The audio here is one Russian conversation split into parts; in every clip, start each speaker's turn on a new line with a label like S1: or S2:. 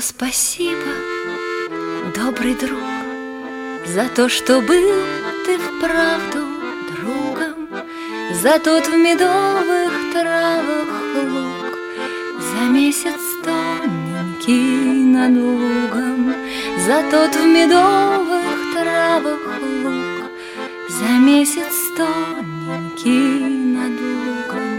S1: спасибо, добрый друг, за то, что был ты вправду другом, за тот в медовых травах луг, за месяц тоненький над лугом, за тот в медовых травах луг, за месяц тоненький над лугом.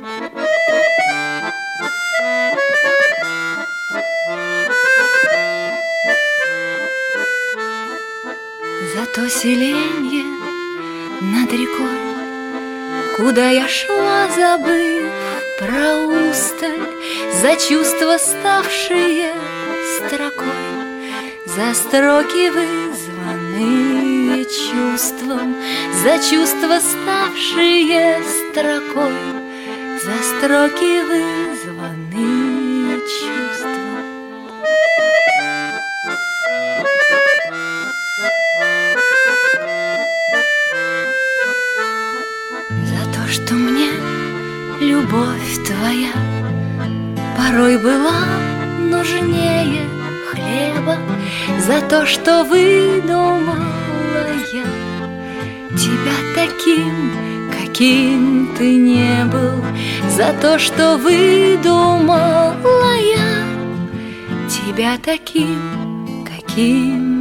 S1: За то селенье над рекой, куда я шла, забыв про усталь, за чувства, ставшие строкой, за строки, вызванные чувством, за чувства, ставшие строкой, за строки, вызванные чувством. Что мне любовь твоя порой была нужнее хлеба, за то, что выдумала я тебя таким, каким ты не был, за то, что выдумала я тебя таким, каким